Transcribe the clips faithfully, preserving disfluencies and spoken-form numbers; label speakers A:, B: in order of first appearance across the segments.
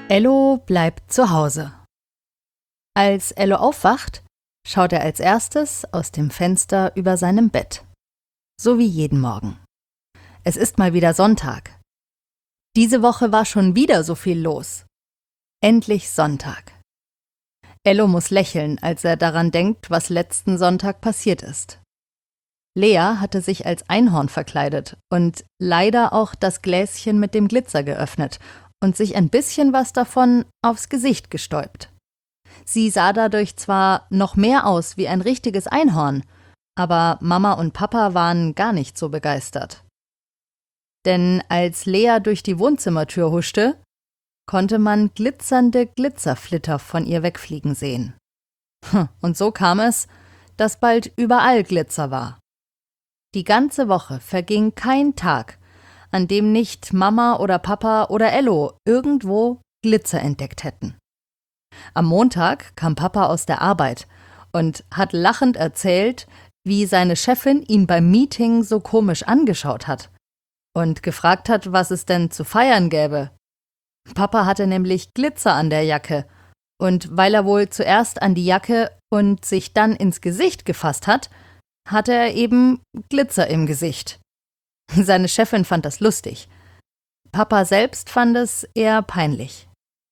A: Ello bleibt zu Hause. Als Ello aufwacht, schaut er als erstes aus dem Fenster über seinem Bett. So wie jeden Morgen. Es ist mal wieder Sonntag. Diese Woche war schon wieder so viel los. Endlich Sonntag. Ello muss lächeln, als er daran denkt, was letzten Sonntag passiert ist. Lea hatte sich als Einhorn verkleidet und leider auch das Gläschen mit dem Glitzer geöffnet und sich ein bisschen was davon aufs Gesicht gestäubt. Sie sah dadurch zwar noch mehr aus wie ein richtiges Einhorn, aber Mama und Papa waren gar nicht so begeistert. Denn als Lea durch die Wohnzimmertür huschte, konnte man glitzernde Glitzerflitter von ihr wegfliegen sehen. Und so kam es, dass bald überall Glitzer war. Die ganze Woche verging kein Tag, an dem nicht Mama oder Papa oder Ello irgendwo Glitzer entdeckt hätten. Am Montag kam Papa aus der Arbeit und hat lachend erzählt, wie seine Chefin ihn beim Meeting so komisch angeschaut hat und gefragt hat, was es denn zu feiern gäbe. Papa hatte nämlich Glitzer an der Jacke und weil er wohl zuerst an die Jacke und sich dann ins Gesicht gefasst hat, hatte er eben Glitzer im Gesicht. Seine Chefin fand das lustig. Papa selbst fand es eher peinlich.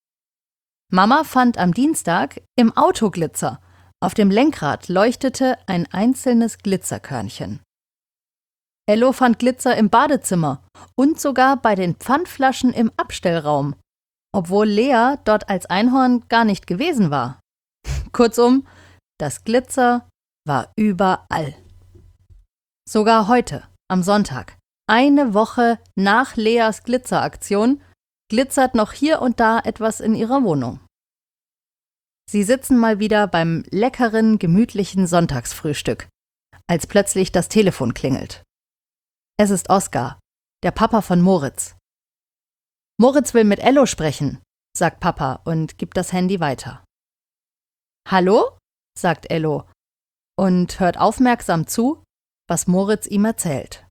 A: Mama fand am Dienstag im Auto Glitzer. Auf dem Lenkrad leuchtete ein einzelnes Glitzerkörnchen. Ello fand Glitzer im Badezimmer und sogar bei den Pfandflaschen im Abstellraum, obwohl Lea dort als Einhorn gar nicht gewesen war. Kurzum, das Glitzer war überall. Sogar heute, am Sonntag, eine Woche nach Leas Glitzeraktion, glitzert noch hier und da etwas in ihrer Wohnung. Sie sitzen mal wieder beim leckeren, gemütlichen Sonntagsfrühstück, als plötzlich das Telefon klingelt. Es ist Oskar, der Papa von Moritz. Moritz will mit Ello sprechen, sagt Papa und gibt das Handy weiter. Hallo? Sagt Ello und hört aufmerksam zu, was Moritz ihm erzählt.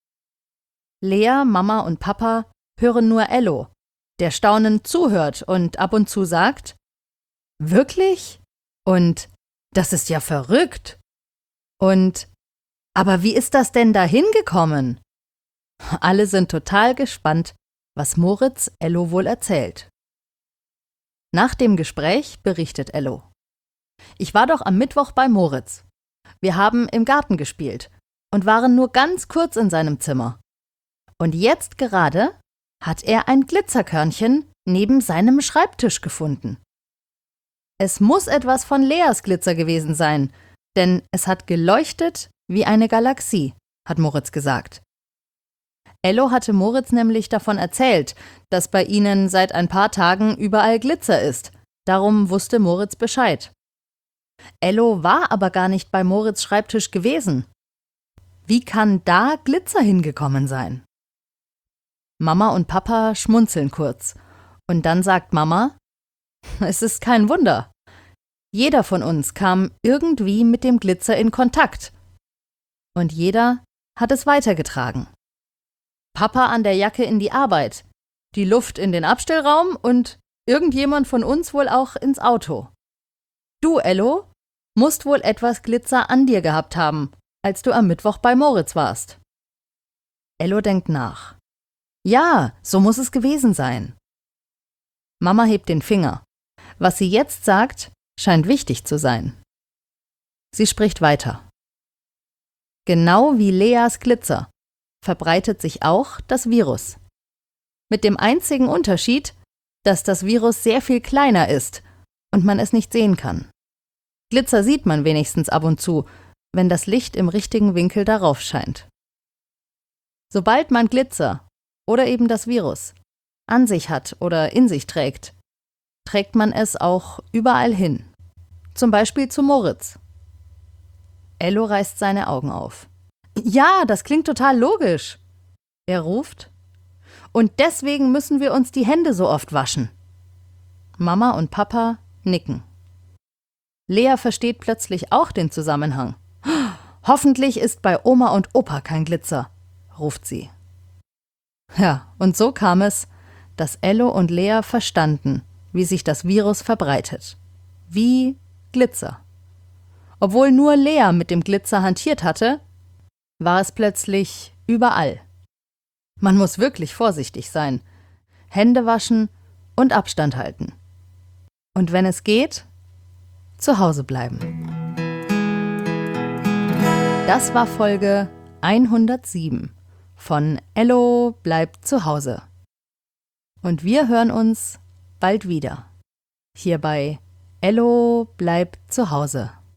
A: Lea, Mama und Papa hören nur Ello, der staunend zuhört und ab und zu sagt: Wirklich? Und das ist ja verrückt. Und aber wie ist das denn da hingekommen? Alle sind total gespannt, was Moritz Ello wohl erzählt. Nach dem Gespräch berichtet Ello: Ich war doch am Mittwoch bei Moritz. Wir haben im Garten gespielt und waren nur ganz kurz in seinem Zimmer. Und jetzt gerade hat er ein Glitzerkörnchen neben seinem Schreibtisch gefunden. Es muss etwas von Leas Glitzer gewesen sein, denn es hat geleuchtet wie eine Galaxie, hat Moritz gesagt. Ello hatte Moritz nämlich davon erzählt, dass bei ihnen seit ein paar Tagen überall Glitzer ist. Darum wusste Moritz Bescheid. Ello war aber gar nicht bei Moritz' Schreibtisch gewesen. Wie kann da Glitzer hingekommen sein? Mama und Papa schmunzeln kurz. Und dann sagt Mama: Es ist kein Wunder. Jeder von uns kam irgendwie mit dem Glitzer in Kontakt. Und jeder hat es weitergetragen. Papa an der Jacke in die Arbeit, die Luft in den Abstellraum und irgendjemand von uns wohl auch ins Auto. Du, Ello, musst wohl etwas Glitzer an dir gehabt haben, als du am Mittwoch bei Moritz warst. Ello denkt nach. Ja, so muss es gewesen sein. Mama hebt den Finger. Was sie jetzt sagt, scheint wichtig zu sein. Sie spricht weiter. Genau wie Leas Glitzer verbreitet sich auch das Virus. Mit dem einzigen Unterschied, dass das Virus sehr viel kleiner ist und man es nicht sehen kann. Glitzer sieht man wenigstens ab und zu, wenn das Licht im richtigen Winkel darauf scheint. Sobald man Glitzer oder eben das Virus an sich hat oder in sich trägt, trägt man es auch überall hin. Zum Beispiel zu Moritz. Ello reißt seine Augen auf. Ja, das klingt total logisch. Er ruft: Und deswegen müssen wir uns die Hände so oft waschen. Mama und Papa nicken. Lea versteht plötzlich auch den Zusammenhang. Hoffentlich ist bei Oma und Opa kein Glitzer, ruft sie. Ja, und so kam es, dass Ello und Lea verstanden, wie sich das Virus verbreitet. Wie Glitzer. Obwohl nur Lea mit dem Glitzer hantiert hatte, war es plötzlich überall. Man muss wirklich vorsichtig sein. Hände waschen und Abstand halten. Und wenn es geht, zu Hause bleiben. Das war Folge hundertsieben von Ello bleibt zu Hause. Und wir hören uns bald wieder. Hier bei Ello bleibt zu Hause.